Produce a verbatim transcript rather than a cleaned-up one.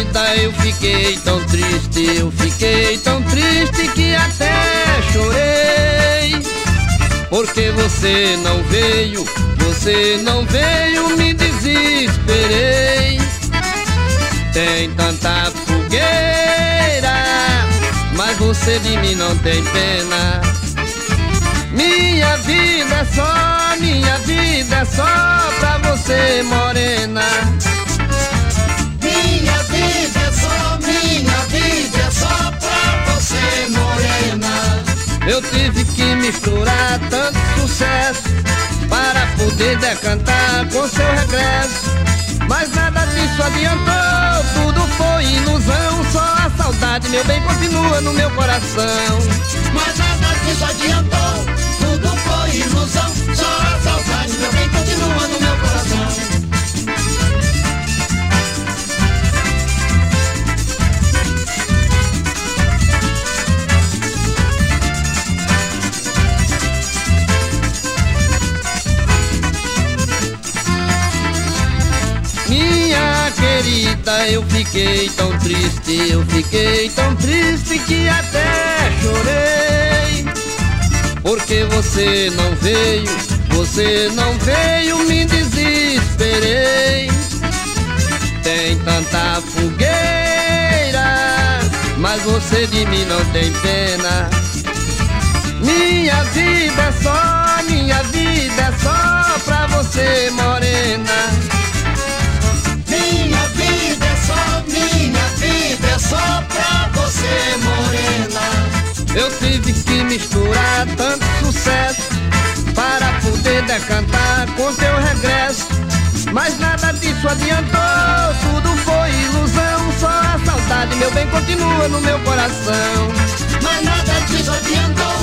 querida, eu fiquei tão triste, eu fiquei tão triste que até chorei. Porque você não veio, você não veio, me desesperei. Tem tanta fogueira, mas você de mim não tem pena. Minha vida é só, minha vida é só pra você, morena. Minha vida é só, minha vida é só pra você, morena. Eu tive que misturar tanto sucesso para poder decantar com seu regresso. Mas nada disso adiantou, tudo foi ilusão. Só a saudade, meu bem, continua no meu coração. Mas nada disso adiantou, tudo foi ilusão. Só a saudade, meu bem, continua no meu coração. Minha querida, eu fiquei tão triste, eu fiquei tão triste que até chorei. Porque você não veio, você não veio, me desesperei. Tem tanta fogueira, mas você de mim não tem pena. Minha vida é só, minha vida é só pra você, morena. Minha vida é só, minha vida é só pra você, morena. Eu tive que misturar tanto sucesso para poder decantar com teu regresso. Mas nada disso adiantou, tudo foi ilusão. Só a saudade, meu bem, continua no meu coração. Mas nada disso adiantou,